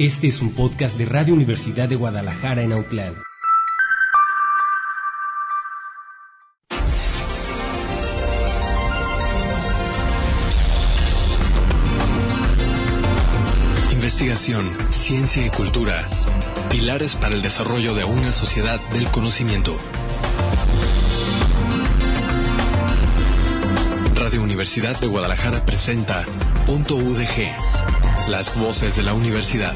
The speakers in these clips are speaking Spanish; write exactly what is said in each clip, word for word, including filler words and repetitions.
Este es un podcast de Radio Universidad de Guadalajara en Autlán. Investigación, ciencia y cultura. Pilares para el desarrollo de una sociedad del conocimiento. Radio Universidad de Guadalajara presenta Punto U D G. Las voces de la universidad.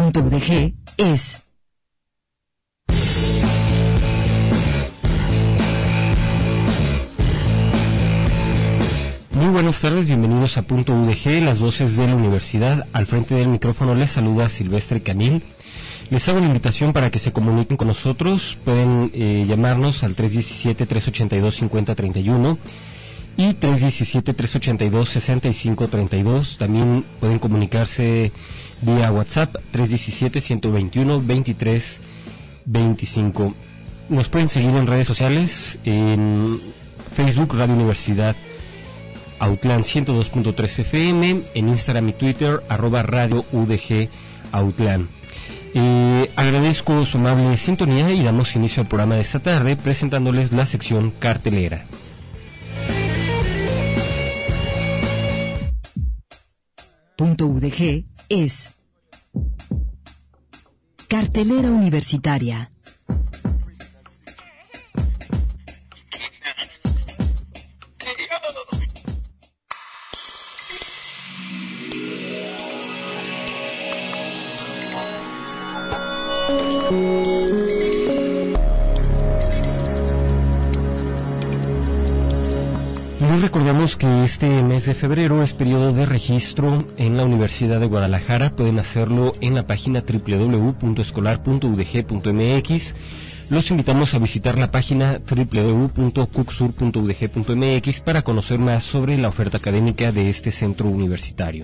Punto U D G es Muy buenas tardes, bienvenidos a Punto U D G, las voces de la universidad. Al frente del micrófono les saluda Silvestre Canil. Les hago la invitación para que se comuniquen con nosotros. Pueden eh, llamarnos al tres uno siete, tres ocho dos, cinco cero tres uno y tres uno siete, tres ocho dos, seis cinco tres dos. También pueden comunicarse vía WhatsApp tres uno siete, uno dos uno, dos tres dos cinco. Nos pueden seguir en redes sociales, en Facebook Radio Universidad Autlán ciento dos punto tres F M, en Instagram y Twitter, arroba Radio U D G Autlán. Eh, agradezco su amable sintonía y damos inicio al programa de esta tarde presentándoles la sección cartelera. Punto U D G es cartelera universitaria. Les recordamos que este mes de febrero es periodo de registro en la Universidad de Guadalajara. Pueden hacerlo en la página doble u doble u doble u punto escolar punto u d g punto m x. Los invitamos a visitar la página doble u doble u doble u punto cucsur punto u d g punto m x para conocer más sobre la oferta académica de este centro universitario.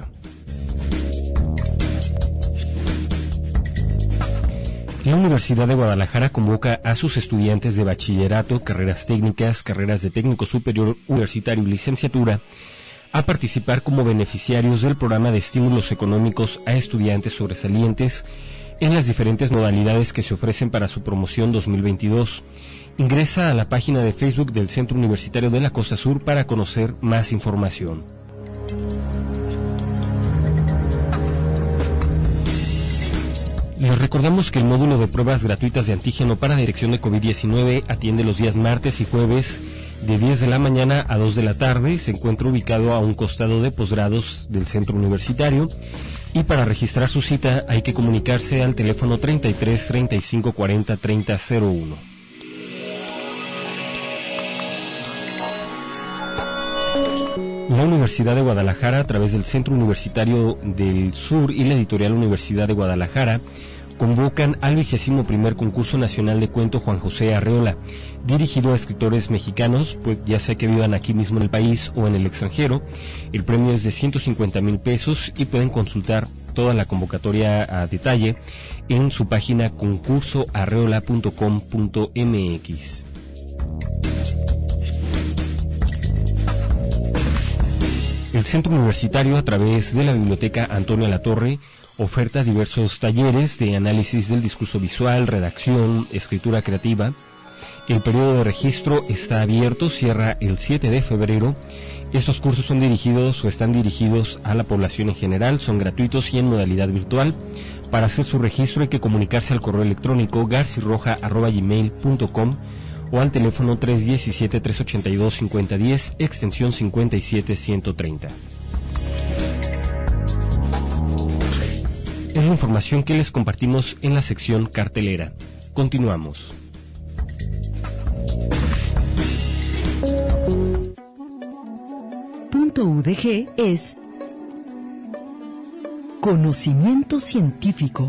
La Universidad de Guadalajara convoca a sus estudiantes de bachillerato, carreras técnicas, carreras de técnico superior universitario y licenciatura a participar como beneficiarios del programa de estímulos económicos a estudiantes sobresalientes en las diferentes modalidades que se ofrecen para su promoción dos mil veintidós. Ingresa a la página de Facebook del Centro Universitario de la Costa Sur para conocer más información. Les recordamos que el módulo de pruebas gratuitas de antígeno para detección de COVID diecinueve atiende los días martes y jueves de diez de la mañana a dos de la tarde. Se encuentra ubicado a un costado de posgrados del centro universitario. Y para registrar su cita hay que comunicarse al teléfono treinta y tres, treinta y cinco, cuarenta, treinta, cero uno. La Universidad de Guadalajara, a través del Centro Universitario del Sur y la Editorial Universidad de Guadalajara, convocan al vigésimo primer concurso nacional de cuento Juan José Arreola, dirigido a escritores mexicanos, pues ya sea que vivan aquí mismo en el país o en el extranjero. El premio es de ciento cincuenta mil pesos y pueden consultar toda la convocatoria a detalle en su página concurso arreola punto com punto m x. El Centro Universitario, a través de la Biblioteca Antonio Latorre, oferta diversos talleres de análisis del discurso visual, redacción, escritura creativa. El periodo de registro está abierto, cierra el siete de febrero. Estos cursos son dirigidos o están dirigidos a la población en general, son gratuitos y en modalidad virtual. Para hacer su registro hay que comunicarse al correo electrónico garciroja arroba gmail punto com o al teléfono tres uno siete, tres ocho dos, cinco cero uno cero, extensión cincuenta y siete ciento treinta. Es la información que les compartimos en la sección cartelera. Continuamos. Punto U D G es conocimiento científico.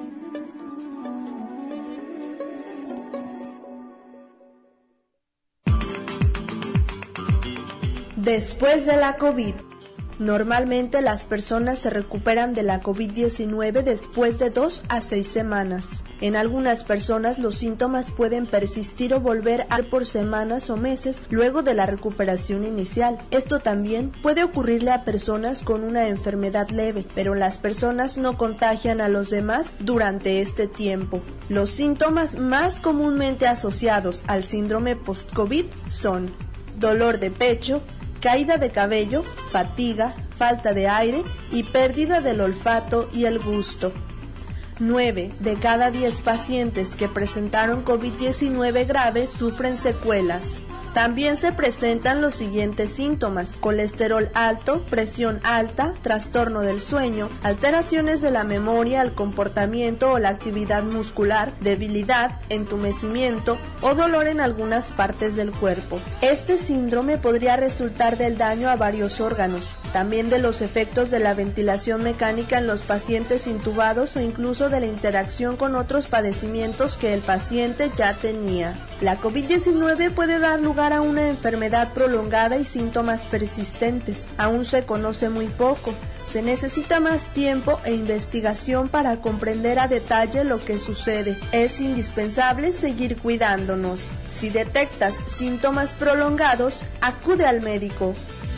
Después de la COVID. Normalmente las personas se recuperan de la COVID diecinueve después de dos a seis semanas. En algunas personas los síntomas pueden persistir o volver a por semanas o meses luego de la recuperación inicial. Esto también puede ocurrirle a personas con una enfermedad leve, pero las personas no contagian a los demás durante este tiempo. Los síntomas más comúnmente asociados al síndrome post-COVID son dolor de pecho, caída de cabello, fatiga, falta de aire y pérdida del olfato y el gusto. nueve de cada diez pacientes que presentaron COVID diecinueve grave sufren secuelas. También se presentan los siguientes síntomas: colesterol alto, presión alta, trastorno del sueño, alteraciones de la memoria, el comportamiento o la actividad muscular, debilidad, entumecimiento o dolor en algunas partes del cuerpo. Este síndrome podría resultar del daño a varios órganos, también de los efectos de la ventilación mecánica en los pacientes intubados o incluso de la interacción con otros padecimientos que el paciente ya tenía. La COVID diecinueve puede dar lugar a una enfermedad prolongada y síntomas persistentes. Aún se conoce muy poco. Se necesita más tiempo e investigación para comprender a detalle lo que sucede. Es indispensable seguir cuidándonos. Si detectas síntomas prolongados, acude al médico.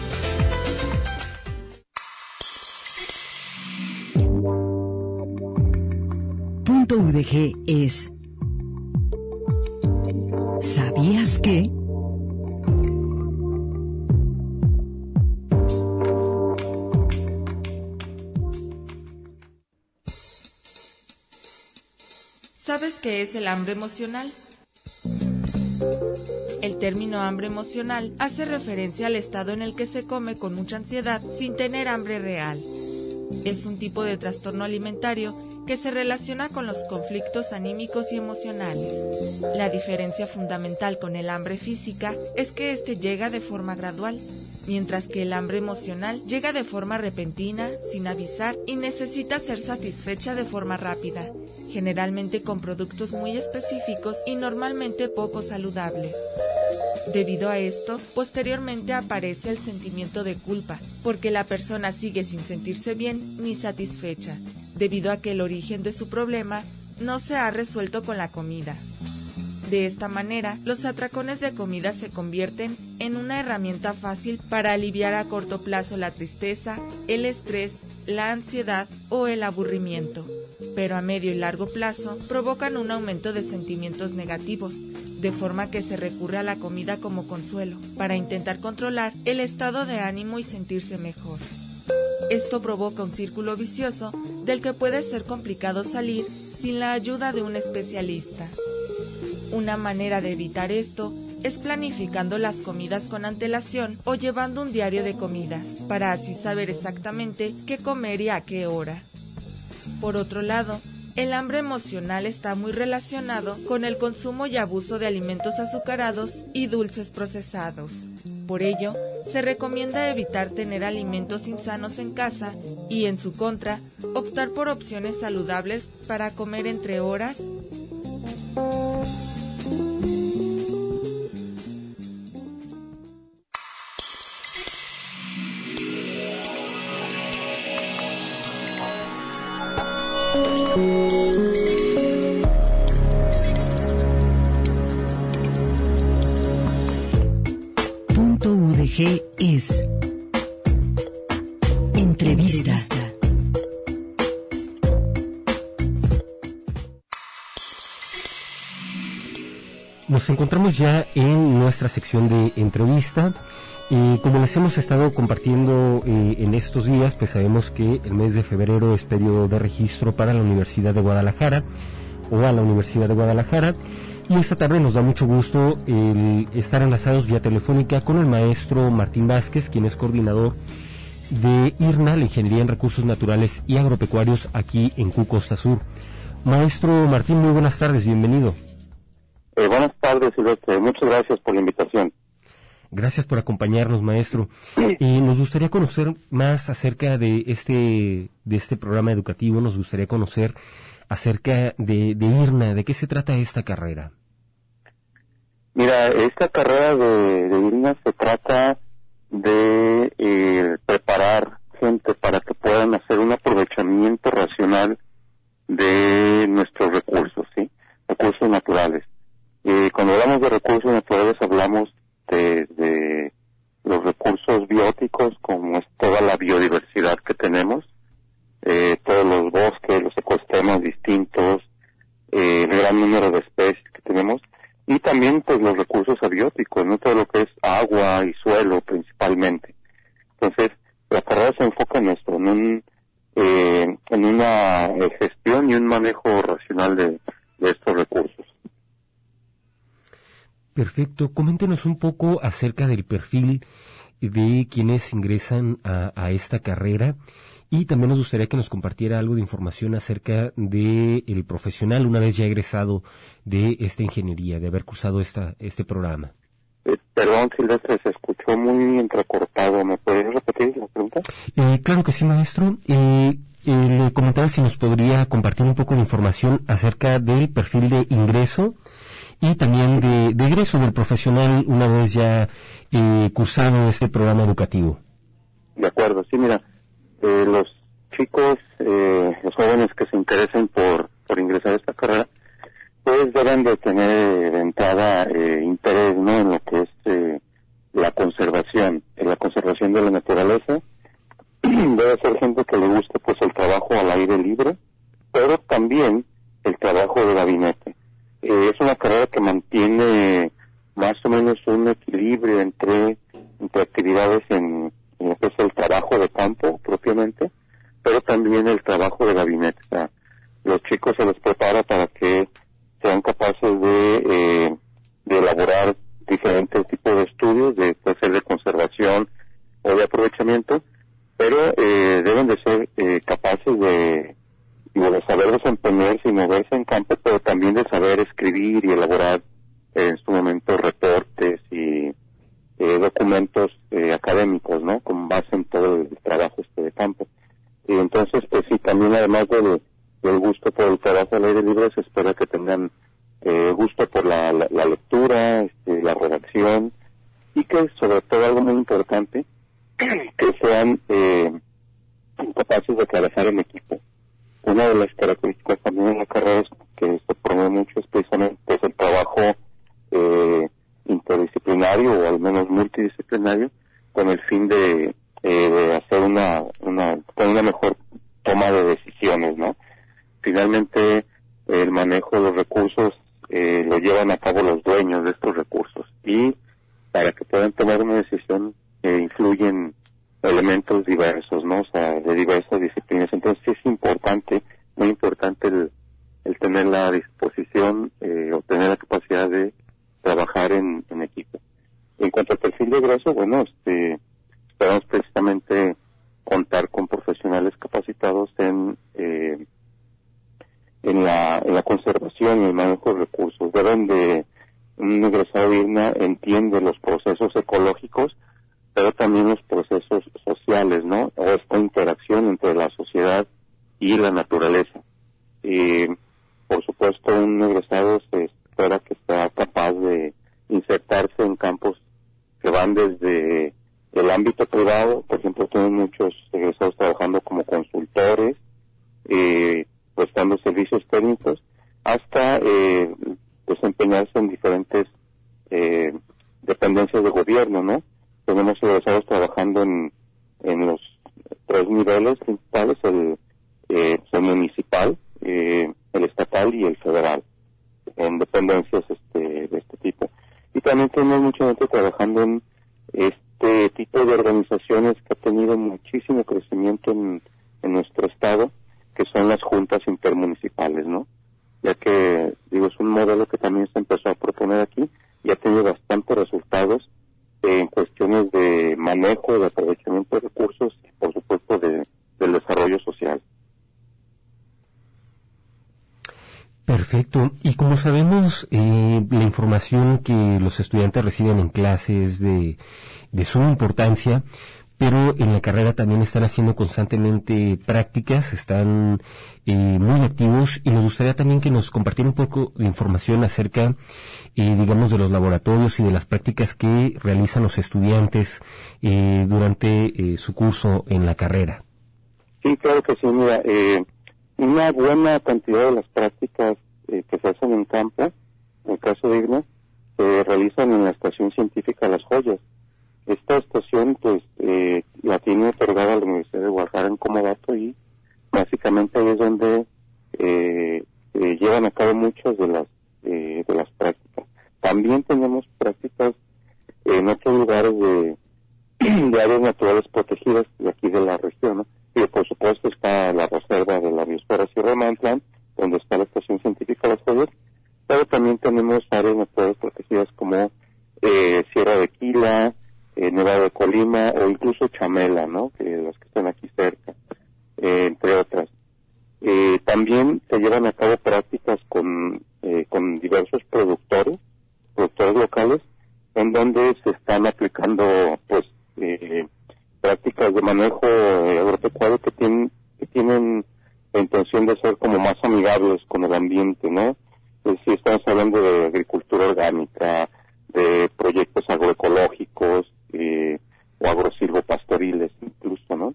Punto U D G es ¿sabías que? ¿Sabes qué es el hambre emocional? El término hambre emocional hace referencia al estado en el que se come con mucha ansiedad sin tener hambre real. Es un tipo de trastorno alimentario que se relaciona con los conflictos anímicos y emocionales. La diferencia fundamental con el hambre física es que este llega de forma gradual, mientras que el hambre emocional llega de forma repentina, sin avisar, y necesita ser satisfecha de forma rápida, generalmente con productos muy específicos y normalmente poco saludables. Debido a esto, posteriormente aparece el sentimiento de culpa, porque la persona sigue sin sentirse bien ni satisfecha, debido a que el origen de su problema no se ha resuelto con la comida. De esta manera, los atracones de comida se convierten en una herramienta fácil para aliviar a corto plazo la tristeza, el estrés, la ansiedad o el aburrimiento, pero a medio y largo plazo provocan un aumento de sentimientos negativos, de forma que se recurre a la comida como consuelo, para intentar controlar el estado de ánimo y sentirse mejor. Esto provoca un círculo vicioso del que puede ser complicado salir sin la ayuda de un especialista. Una manera de evitar esto es planificando las comidas con antelación o llevando un diario de comidas, para así saber exactamente qué comer y a qué hora. Por otro lado, el hambre emocional está muy relacionado con el consumo y abuso de alimentos azucarados y dulces procesados. Por ello, se recomienda evitar tener alimentos insanos en casa y, en su contra, optar por opciones saludables para comer entre horas. Punto U D G es entrevista. Nos encontramos ya en nuestra sección de entrevista. Y como les hemos estado compartiendo eh, en estos días, pues sabemos que el mes de febrero es periodo de registro para la Universidad de Guadalajara o a la Universidad de Guadalajara. Y esta tarde nos da mucho gusto el estar enlazados vía telefónica con el maestro Martín Vázquez, quien es coordinador de I R N A, la Ingeniería en Recursos Naturales y Agropecuarios, aquí en Q Costa Sur. Maestro Martín, muy buenas tardes, bienvenido. Eh, buenas tardes, Silvestre. Muchas gracias por la invitación. Gracias por acompañarnos, maestro. Sí. Eh, nos gustaría conocer más acerca de este de este programa educativo. Nos gustaría conocer acerca de, de I R N A. ¿De qué se trata esta carrera? Mira, esta carrera de, de I R N A se trata de eh, preparar gente para que puedan hacer un aprovechamiento racional de nuestros recursos, ¿sí? Recursos naturales. Eh, cuando hablamos de recursos naturales hablamos desde los recursos bióticos, como es toda la biodiversidad que tenemos, eh, todos los bosques, los ecosistemas distintos, eh, el gran número de especies que tenemos, y también pues los recursos abióticos, ¿no? Todo lo que es agua y suelo principalmente. Entonces, la carrera se enfoca en esto, en un, eh, en una eh, gestión y un manejo racional de, de estos recursos. Perfecto. Coméntenos un poco acerca del perfil de quienes ingresan a, a esta carrera y también nos gustaría que nos compartiera algo de información acerca de el profesional una vez ya egresado de esta ingeniería, de haber cursado esta, este programa. Eh, perdón, Silvestre, se escuchó muy entrecortado. ¿Me podrías repetir la pregunta? Eh, claro que sí, maestro. Eh, eh, le comentaba si nos podría compartir un poco de información acerca del perfil de ingreso y también de, de egreso del profesional una vez ya eh, cursado este programa educativo. De acuerdo, sí, mira, eh, los chicos, eh, los jóvenes que se interesen por, por ingresar a esta carrera, pues deben de tener de entrada eh, interés, ¿no?, en lo que es eh, la conservación, en la conservación de la naturaleza. Debe ser gente que le guste pues el trabajo al aire libre, pero también el trabajo de gabinete. Eh, es una carrera que mantiene más o menos un equilibrio entre, entre actividades en, en lo que es el trabajo de campo propiamente, pero también el trabajo de gabinete. O sea, los chicos se les prepara para que sean capaces de, eh, de elaborar diferentes tipos de estudios, de, puede ser de conservación o de aprovechamiento, pero eh, deben de ser eh, capaces de, de saber desempeñarse y moverse en campo, pero también de saber escribir y elaborar eh, en su momento reportes y eh, documentos eh, académicos, ¿no?, con base en todo el trabajo este de campo. Y entonces, pues sí, también además de del gusto por el trabajo al aire libre, se espera que tengan eh, gusto por la, la, la lectura, este, la redacción, y que sobre todo algo muy importante, que sean eh, capaces de trabajar en equipo. Una de las características también en la carrera es que se promueve mucho es precisamente pues, el trabajo eh, interdisciplinario o al menos multidisciplinario, con el fin de, eh, de hacer una, una, una mejor toma de decisiones, ¿no? Finalmente, el manejo de los recursos eh, lo llevan a cabo los dueños de estos recursos, y para que puedan tomar una decisión eh, influyen elementos diversos, ¿no? O sea, de diversas disciplinas. Entonces sí es importante, muy importante el, el tener la disposición eh, o tener la capacidad de trabajar en, en equipo. En cuanto al perfil de egreso, bueno, este, esperamos precisamente contar con profesionales capacitados en eh, en la, en la conservación y el manejo de recursos. Deben de, un egresado de I R N A entiende los procesos ecológicos, pero también los procesos sociales, ¿no?, o esta interacción entre la sociedad y la naturaleza. Y, por supuesto, un egresado se espera que sea capaz de insertarse en campos que van desde el ámbito privado. Por ejemplo, tenemos muchos egresados trabajando como consultores, eh, prestando servicios técnicos, hasta eh, desempeñarse en diferentes eh, dependencias de gobierno, ¿no? Tenemos egresados trabajando en, en los tres niveles principales, el, eh, el municipal, eh, el estatal y el federal, en dependencias este, de este tipo. Y también tenemos mucha gente trabajando en este tipo de organizaciones que ha tenido muchísimo crecimiento en, en nuestro estado, que son las juntas intermunicipales, ¿no? Ya que, digo, es un modelo que también se empezó a proponer aquí y ha tenido bastantes resultados eh, en cuestiones de manejo, de aprovechamiento de recursos y, por supuesto, de, del desarrollo social. Perfecto. Y como sabemos, eh, la información que los estudiantes reciben en clases de, de suma importancia, pero en la carrera también están haciendo constantemente prácticas, están eh, muy activos, y nos gustaría también que nos compartiera un poco de información acerca, eh, digamos, de los laboratorios y de las prácticas que realizan los estudiantes eh, durante eh, su curso en la carrera. Sí, claro que sí. Mira, eh, una buena cantidad de las prácticas eh, que se hacen en campo, en el caso de I R N A, se realizan en la Estación Científica Las Joyas. Esta estación, pues, eh, la tiene otorgada la Universidad de Guadalajara en comodato, y básicamente ahí es donde eh, eh, llevan a cabo muchas de las eh, de las prácticas. También tenemos prácticas en otros lugares de, de áreas naturales protegidas de aquí de la región, ¿no? Y por supuesto está la reserva de la biosfera Sierra de Mantlán, donde está la Estación Científica Las Joyas, estado también tenemos áreas naturales protegidas como eh, Sierra de Quila, eh, Nevado de Colima o incluso Chamela, ¿no? Que los que están aquí cerca, eh, entre otras. Eh, también se llevan a cabo prácticas con eh, con diversos productores, productores locales, en donde se están aplicando, pues, eh, prácticas de manejo eh, agropecuario que tienen que tienen la intención de ser como más amigables con el ambiente, ¿no? Es decir, estamos hablando de agricultura orgánica, de proyectos agroecológicos eh, o agrosilvopastoriles incluso, ¿no?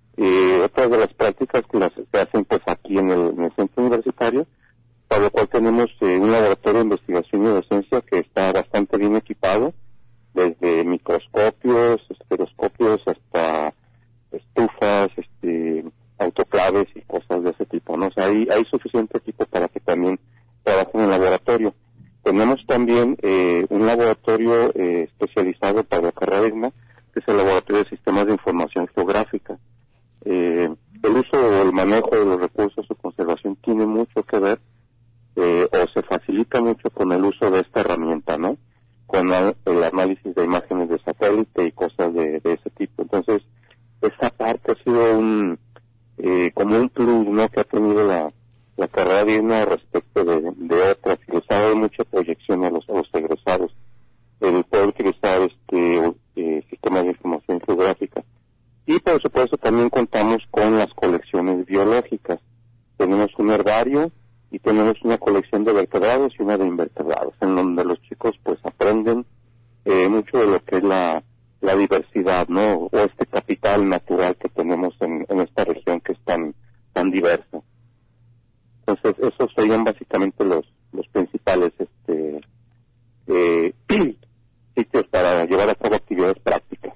Eh, otras de las prácticas que las se hacen pues aquí en el, en el centro universitario, para lo cual tenemos eh, un laboratorio de investigación y docencia que está bastante bien equipado, desde microscopios, estereoscopios hasta estufas, este, autoclaves y cosas de ese tipo, ¿no? O sea, hay, hay suficiente equipo para que también trabajen en el laboratorio. Tenemos también eh, un laboratorio eh, especializado para la carrera digna, que es el Laboratorio de Sistemas de Información Geográfica. Eh, el uso o el manejo de los recursos o conservación tiene mucho que ver eh, o se facilita mucho con el uso de esta herramienta, ¿no? Con la, el análisis de imágenes de satélite y cosas de, de ese tipo. Entonces, esa parte ha sido un eh, como un plus, ¿no? Que ha tenido la, la carrera digna respecto de, de otras, y les ha dado mucha proyección a los, a los egresados. El poder utilizar este eh, sistemas de información geográfica. Y por supuesto también contamos con las colecciones biológicas. Tenemos un herbario y tenemos una colección de vertebrados y una de invertebrados, en donde los chicos pues aprenden eh, mucho de lo que es la, la diversidad, ¿no? O este capital natural que tenemos en, en esta región que es tan, tan diversa. Entonces esos serían básicamente los, los principales este eh, sitios para llevar a cabo actividades prácticas.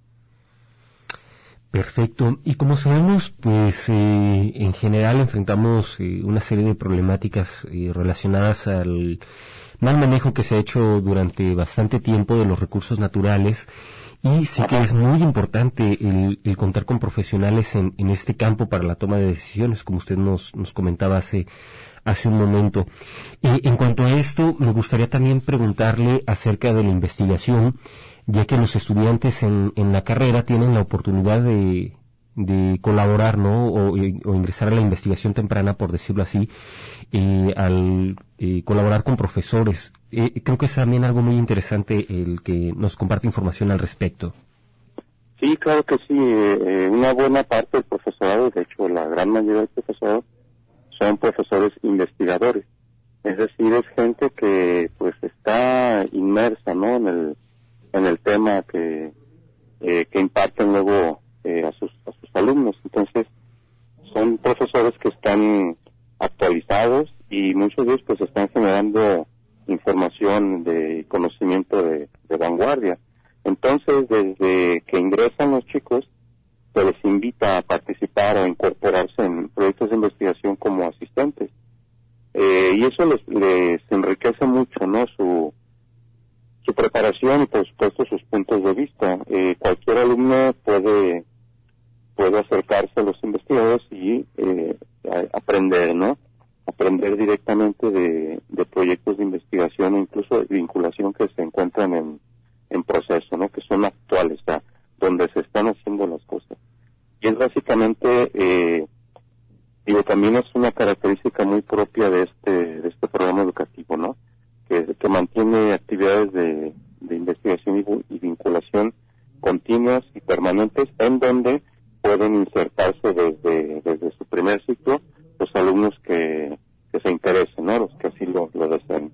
Perfecto. Y como sabemos, pues eh, en general enfrentamos eh, una serie de problemáticas eh, relacionadas al mal manejo que se ha hecho durante bastante tiempo de los recursos naturales, y sé que es muy importante el, el contar con profesionales en, en este campo para la toma de decisiones, como usted nos, nos comentaba hace hace un momento. Eh, en cuanto a esto, me gustaría también preguntarle acerca de la investigación, ya que los estudiantes en, en la carrera tienen la oportunidad de, de colaborar, ¿no? O, o ingresar a la investigación temprana, por decirlo así, eh, al eh, colaborar con profesores. Eh, creo que es también algo muy interesante el que nos comparte información al respecto. Sí, claro que sí. Eh, una buena parte del profesorado, de hecho la gran mayoría del profesorado, son profesores investigadores. Es decir, es gente que pues está inmersa, ¿no? En el en el tema que eh, que imparten luego eh, a sus a sus alumnos. Entonces son profesores que están actualizados y muchos de ellos pues están generando información de conocimiento de, de vanguardia. Entonces desde que ingresan los chicos se les invita a participar o incorporarse en proyectos de investigación como asistentes, eh, y eso les, les enriquece mucho, ¿no? Su su preparación y por supuesto sus puntos de vista. Eh, cualquier alumno puede puede acercarse a los investigadores y eh, a, aprender, ¿no? Aprender directamente de, de proyectos de investigación e incluso de vinculación que se encuentran en, en proceso, ¿no? Que son actuales, o sea, donde se están haciendo las cosas. Y es básicamente, eh, digo, también es una característica muy propia de este de este programa educativo, ¿no? Que, que mantiene actividades de, de investigación y, y vinculación continuas y permanentes, en donde pueden insertarse desde desde su primer ciclo los alumnos que, que se interesen, ¿no? Los que así lo, lo deseen.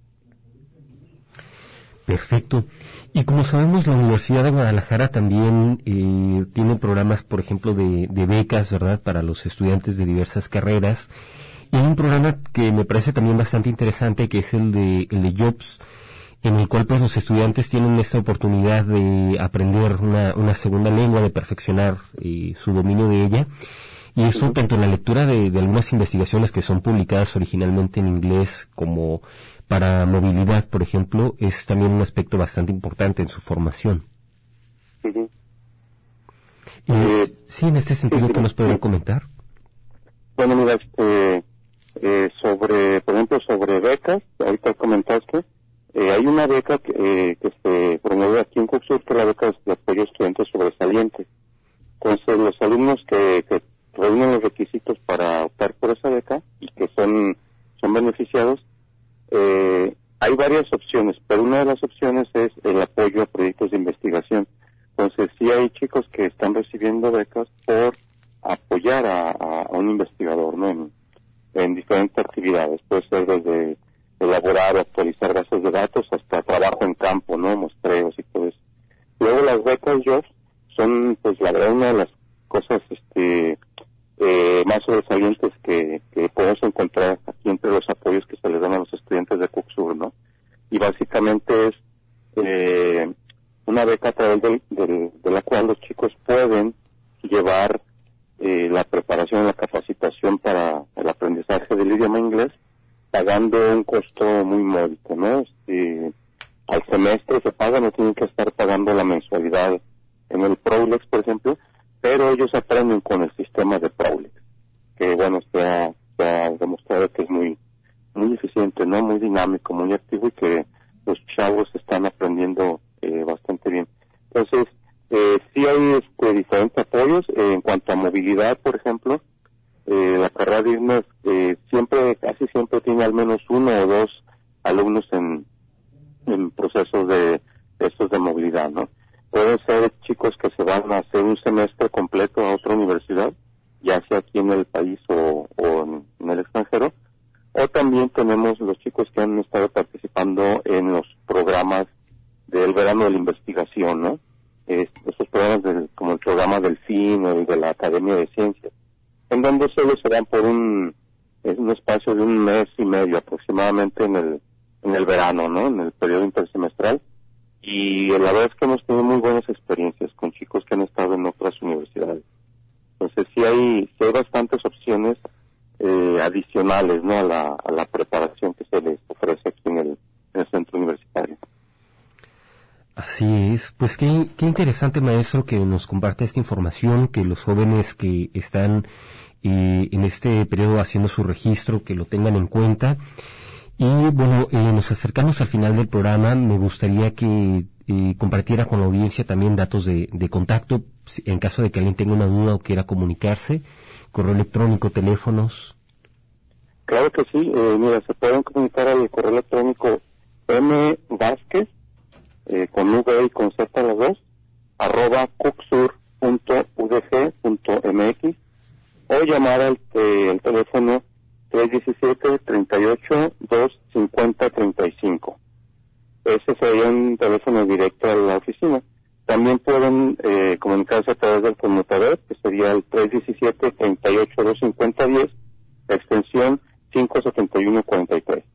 Perfecto. Y como sabemos, la Universidad de Guadalajara también eh, tiene programas, por ejemplo, de, de becas, ¿verdad?, para los estudiantes de diversas carreras. Y hay un programa que me parece también bastante interesante, que es el de el de Jobs, en el cual pues los estudiantes tienen esta oportunidad de aprender una, una segunda lengua, de perfeccionar eh, su dominio de ella. Y eso uh-huh. tanto en la lectura de, de algunas investigaciones que son publicadas originalmente en inglés, como para movilidad, por ejemplo, es también un aspecto bastante importante en su formación. Uh-huh. Es, eh, sí, en este sentido, sí, ¿qué nos podría sí. comentar? Bueno, mira, este, eh, sobre, por ejemplo, sobre becas, ahorita sobresaliente. Entonces, los alumnos que, que reúnen los requisitos para optar por esa beca y que son, son beneficiados, eh, hay varias opciones, pero una de las opciones es el apoyo a proyectos de investigación. Entonces, sí hay chicos que están recibiendo becas por apoyar a, a, a un investigador, ¿no? En, en diferentes actividades. Puede ser desde elaborar o actualizar bases de datos hasta trabajo en campo, ¿no? Muestreos y todo eso. Luego las becas Jobs son, pues, la verdad, una de las cosas este eh, más sobresalientes que, que podemos encontrar aquí entre los apoyos que se les dan a los estudiantes de CUCSUR, ¿no? Y básicamente es eh, una beca a través del, del, de la cual los chicos pueden llevar eh, la preparación, la capacitación para el aprendizaje del idioma inglés, pagando un costo muy módico, ¿no? Este, al semestre se paga, no tienen que estar pagando la mensualidad en el Prolex, por ejemplo, pero ellos aprenden con el sistema de Prolex, que bueno, se ha, se ha demostrado que es muy muy eficiente, ¿no? Muy dinámico, muy activo y que los chavos están aprendiendo eh, bastante bien. Entonces, eh, sí hay este, diferentes apoyos. Eh, en cuanto a movilidad, por ejemplo, eh, la carrera de I R M E S eh, siempre, casi siempre tiene al menos uno o dos alumnos en, en procesos de estos de movilidad, ¿no? Pueden ser chicos que se van a hacer un semestre completo a otra universidad, ya sea aquí en el país o, o en, en el extranjero, o también tenemos los chicos que han estado participando en los programas del verano de la investigación, ¿no? Es, esos programas del, como el programa del F I N o el de la Academia de Ciencias, en donde solo se dan por un, es un espacio de un mes y medio aproximadamente en el, en el verano, ¿no? En el periodo intersemestral. Y la verdad es que hemos tenido muy buenas experiencias con chicos que han estado en otras universidades. Entonces sí hay, sí hay bastantes opciones eh, adicionales, ¿no? A la, a la preparación que se les ofrece aquí en el, en el centro universitario. Así es, pues qué, qué interesante, maestro, que nos comparte esta información, que los jóvenes que están eh, en este periodo haciendo su registro, que lo tengan en cuenta. Y bueno, eh, nos acercamos al final del programa. Me gustaría que eh, compartiera con la audiencia también datos de, de contacto, en caso de que alguien tenga una duda o quiera comunicarse, correo electrónico, teléfonos. Claro que sí, eh, mira, se pueden comunicar al correo electrónico mvázquez, eh, con V y con Z las dos, arroba cucsur punto u d g punto m x, o llamar al eh, el teléfono tres diecisiete, treinta y ocho, dos cincuenta, treinta y cinco. Ese sería un teléfono directo a la oficina. También pueden eh, comunicarse a través del conmutador, que sería el tres diecisiete, treinta y ocho, dos cincuenta, diez, la extensión cinco setenta y uno cuarenta y tres.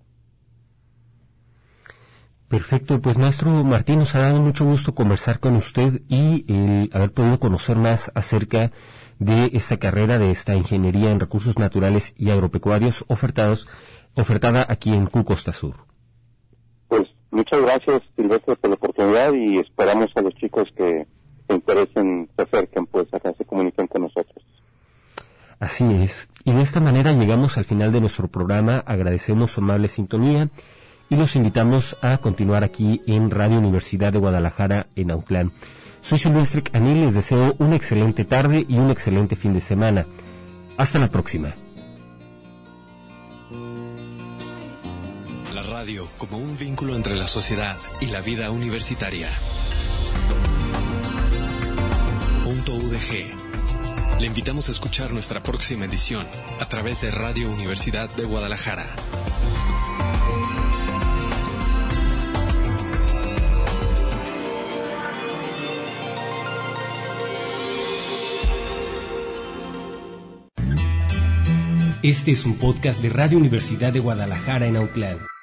Perfecto, pues maestro Martín, nos ha dado mucho gusto conversar con usted y el haber podido conocer más acerca de esta carrera, de esta ingeniería en recursos naturales y agropecuarios ofertados, ofertada aquí en Q Costa Sur. Pues muchas gracias, Silvestre, por la oportunidad, y esperamos a los chicos que se interesen, se acerquen, pues acá se comuniquen con nosotros. Así es, y de esta manera llegamos al final de nuestro programa. Agradecemos su amable sintonía y los invitamos a continuar aquí en Radio Universidad de Guadalajara en Autlán. Soy Silvestre Canil, les deseo una excelente tarde y un excelente fin de semana. Hasta la próxima. La radio como un vínculo entre la sociedad y la vida universitaria. Punto U D G. Le invitamos a escuchar nuestra próxima edición a través de Radio Universidad de Guadalajara. Este es un podcast de Radio Universidad de Guadalajara en Autlán.